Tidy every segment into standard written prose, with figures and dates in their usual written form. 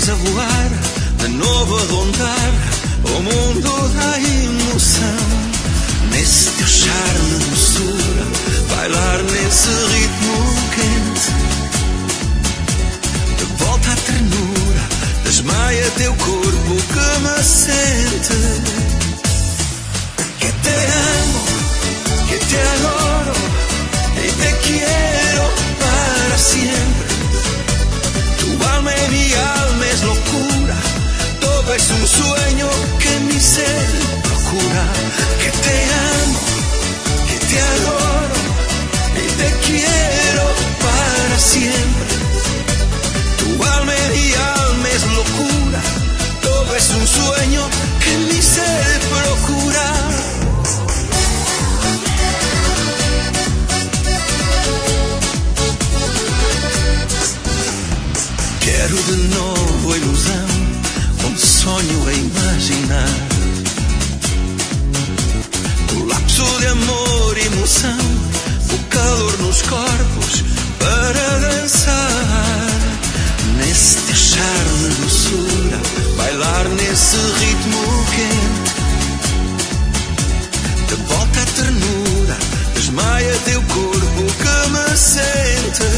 a voar, de novo a rondar o mundo da emoção. Nesse teu charme, doçura, bailar nesse ritmo quente. De volta à ternura, desmaia teu corpo que me sente. Que te amo, que te adoro y te quiero para siempre. Tu alma y mi alma es locura, todo es un sueño que mi ser procura. Que te amo, que te adoro y te quiero para siempre. Tu alma y mi alma es locura, todo es un sueño que mi ser procura. Quero de novo a ilusão, onde sonho a imaginar o lapso de amor e emoção, o calor nos corpos para dançar. Nesse teu charme, doçura, bailar nesse ritmo quente. De volta à ternura, desmaia teu corpo que me sente.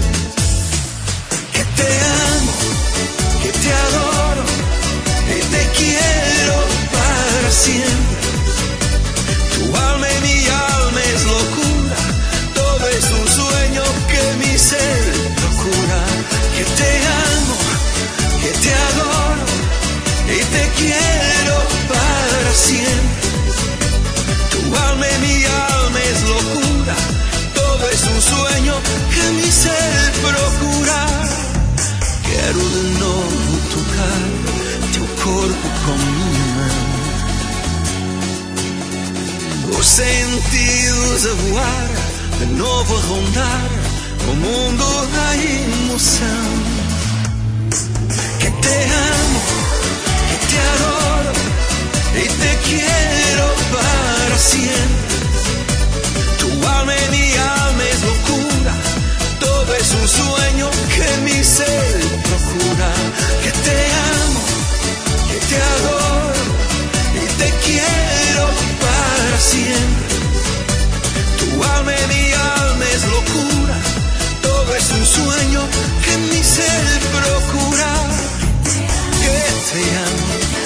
Que te amo, que te adoro y te quiero para siempre. Tu alma y mi alma es locura, todo es un sueño que mi ser procura. Que te amo, que te adoro y te quiero para siempre. Tu alma y mi alma es locura, todo es un sueño que mi ser procura. Quero de novo tocar teu corpo com minha mão, os sentidos a voar, de novo a rondar o mundo da emoção. Que te amo, que te adoro y te quiero para siempre. Tu alma y mi alma es locura, todo es un sueño que mi ser procura. Que te amo, que te adoro y te quiero para siempre. Tu alma y mi alma es locura, todo es un sueño que mi ser procura. Que te amo,